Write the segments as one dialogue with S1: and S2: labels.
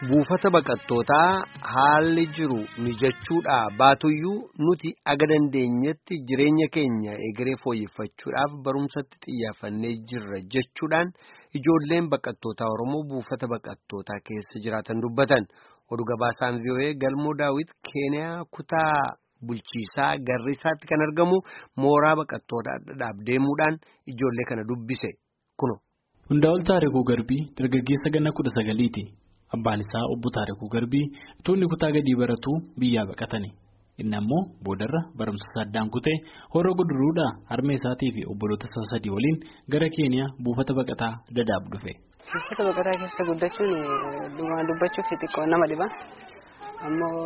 S1: buufata baqattootaa haalli jiru mijachuudha baatuyyuu nuti aga dandeenyetti jireenya keenya egeree fooyyeffachuudhaaf barumsatti xiyyeeffannee jirra jechuudhaan ijoolleen baqattootaa Oromoo buufata baqattootaa keessa jiraatan dubbatan. Oduu gabaasaan VOA Galmoo Daawit Keeniyaa kutaa bulchiisaa Garrisaatti kan argamu mooraa baqattootaa dhadhaab deemuudhaan ijoollee kana dubbise kuno.
S2: Hundaa'ol Taarikuu Garbii dargaggeessa ganna 19ti. Abbaan isaa obbo Taarikuu Garbii tuunni kutaa gadii baratu biyyaa baqatani. Inni ammoo boodarra barumsa saddaan kutee Horoo Guduruudhaa harmee isaatii fi obboloota isaa sadii waliin gara Keeniyaa buufata baqataa Dadaab dhufe.
S3: Buufata baqataa keessa guddachuun dubbachuuf xiqqoo nama dhiba. Ammoo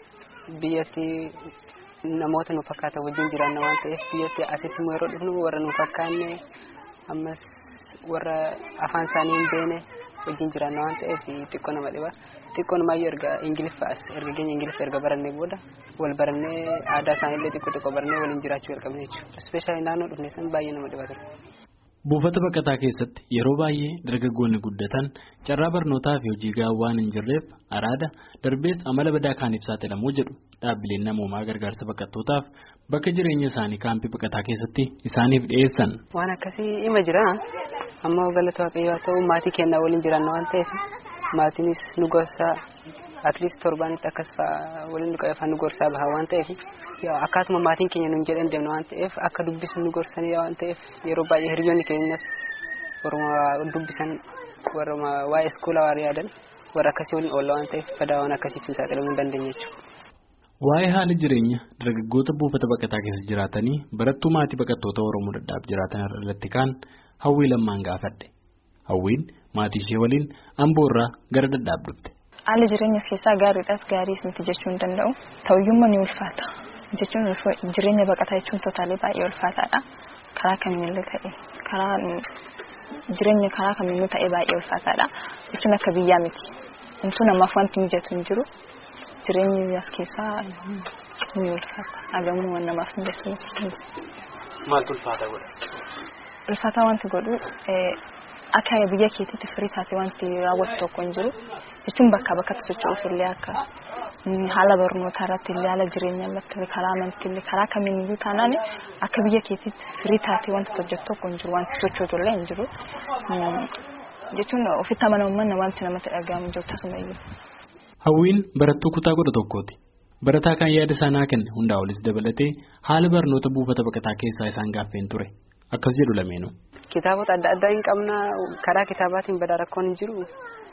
S3: biyyatti namoota nu fakkaatan wajjin jiraanna waan ta'eef biyyatti asitti yeroo dhufnu warra nu fakkaanne ammas warra afaan isaanii hin beekne wajjin jiraanna waan ta'eef xiqqoo nama dhiba. Xiqqoo namaayyuu erga Ingiliffaas erga keenya Ingiliffa erga barannee booda wal barannee aadaa isaaniillee xiqqoo barannee waliin jiraachuu jalqabne jechuudha. Ispeeshaalii naannoo dhufne san baay'ee nama dhiba ture.
S2: Buufata baqataa keessatti yeroo baay'ee dargaggoonni guddatan carraa barnootaa fi hojii gahaa waan hin jirreef araada darbees amala badaa kaaniif saaxilamuu jedhu dhaabbileen namoomaa gargaarsa baqattootaaf bakka jireenya isaanii kaampii baqataa keessatti isaaniif dhiyeessan.
S3: Waan akkasii ima jira ammoo galata waaqayyoo ta'u maatii kennaa waliin jiraanna waan ta'eef maatiinis nu gorsaa at least torbaanitti akkas waliin nu qabeeffan nu gorsaa baha waan ta'eef akkaatuma maatiin keenya nuun jedhan deemna waan ta'eef akka dubbisu nu gorsanii waan ta'eef yeroo baay'ee hiriyoonni keenyas warra dubbisan warra waa'ee iskoolaa waan yaadan warra akkasii waliin oolla waan ta'eef badaa waan akkasiif hin saaxilamuu hin dandeenye jechuudha.
S2: Waa'ee haala jireenya dargaggoota buufata baqataa keessa jiraatanii barattuu maatii baqattoota Oromoo Dadaab jiraatan irratti kaan Hawwii Lammaan gaafadhe. Hawwiin maatii ishee waliin Amboorraa gara Dadaab dhufte.
S4: Haalli jireenya keessaa gaariidhaas gaariis miti jechuu hin danda'u. Ta'uyyummaa ni ulfaata. Jechuun jireenya baqataa jechuun totaalee baay'ee ulfaataadha. Karaa kamiinillee ta'e jireenya karaa kamiinuu ta'e baay'ee ulfaataadha. Jechuun akka biyyaa miti. Wanti namaaf wanti mijatu hin jiru. Jireenyi as keessaa ni ulfaata. Hagamuu waan namaaf mijatu miti.
S1: Maaltu ulfaata godha?
S4: Ulfaataa wanti godhu akka biyya keetiitti firii taatee wanti raawwatu tokko hin jiru. Jechuun bakka bakkatti socho'uuf illee akka haala barnootaa irratti illee haala jireenyaa irratti karaa amantii illee karaa kamiiniyyuu taanaan akka biyya keetiitti firii taatee wanti hojjetu tokko hin jiru wanti sochootu illee hin jiru. Jechuun ofitti amanamummaan wanti namatti dhaga'amu jiru tasumayyuu.
S2: Hawwiin barattuu kutaa 11ti. Barataa kan yaada isaanii kenne Hundaa'olis dabalatee haala barnoota buufata baqataa keessaa isaan gaaffeen ture. Akkas jedhu lameenuu.
S3: Kitaabota adda addaa hin qabna karaa kitaabaatiin badaa rakkoon hin jiru.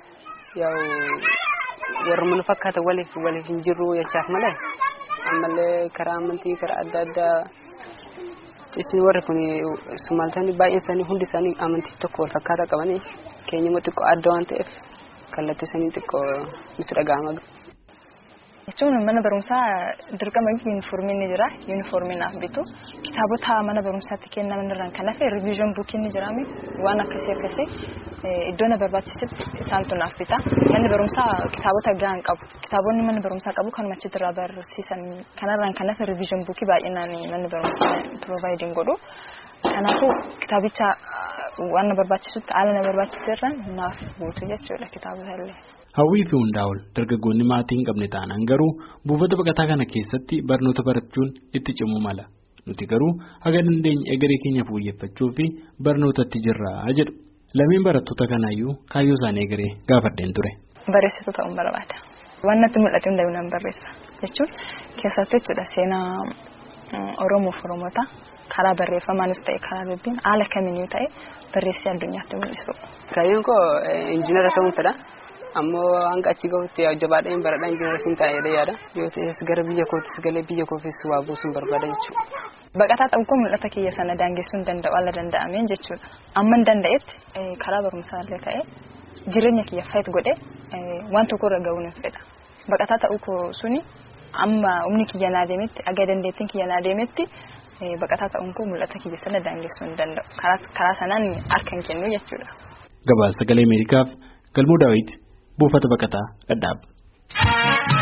S3: Warra nu fakkaatan waliif hin jirru jechaaf malee ammallee karaa amantii karaa adda addaa isin warri kun Sumaaltonni baay'een isaanii hundi isaanii amantii tokko wal fakkaataa qabanii keenya immoo xiqqoo adda waan ta'eef kallattii isaanii xiqqoo nutti dhaga'ama.
S4: Jechuun mana barumsaa dirqama yuunifoormii ni jira. Yuunifoormii naaf bitu. Kitaabota mana barumsaatti kennaman irraan kan hafe riviizyoon buukii ni jiraami. Waan akkasii iddoo na barbaachisetti isaantu naaf bita. Manni barumsaa kitaabota gahaan qabu. Kitaabonni manni barumsaa qabu kanuma achitti irraa barsiisan kanarraan kan hafe riviizyoon buukii baay'inaan manni barumsaa provaayidiin godhu. Kanaafuu kitaabicha waan na barbaachisutti haala na barbaachiserraan naaf guutu jechuudha kitaabota illee.
S2: Hawwii fi Hundaa'ol dargaggoonni maatii hin qabne ta'an garuu buufata baqataa kana keessatti barnoota barachuun itti cimuu mala. Nuti garuu haga dandeenye egeree keenya fooyyeffachuu fi barnootatti jirra jedhu. Lameen barattoota kanaayyuu kaayyoo isaanii egeree gaafadheen ture.
S4: Barreessituu ta'uun barbaada. Waan natti mul'atu hundaayyuu nan barreessa. Jechuun keessattuu jechuudha seenaa Oromoof Oromoota karaa barreeffamaanis ta'e karaa dubbiin haala kamiiniyyuu ta'e barreessee addunyaatti mul'isu.
S3: Kaayyoon koo injiinara ta'uun fedha. Ammoo hanga achi gahutti jabaadheen baradhaan injiinara siin taa'ee yaada. Yoo ta'es gara biyya kootis galee biyya koofis waa buusuun barbaada jechuudha.
S4: Baqataa ta'uu koo mul'ata kiyya sana daangessuun hin danda'u ala danda'ameen jechuudha. Amma hin danda'etti karaa barumsaa illee ta'e jireenya kiyya fayyad godhee waan tokko irra ga'uun hin fedha. Baqataa ta'uu koo suni amma humni kiyya naa deemetti aga dandeettiin kiyya naa deemetti baqataa ta'uun koo mul'ata kiyya sana daangessuun hin danda'u. Karaa sanaan harka hin kennu jechuudha.
S2: Gabaasa Sagalee Ameerikaaf Galmoo Daawit buufata baqataa Dadaab.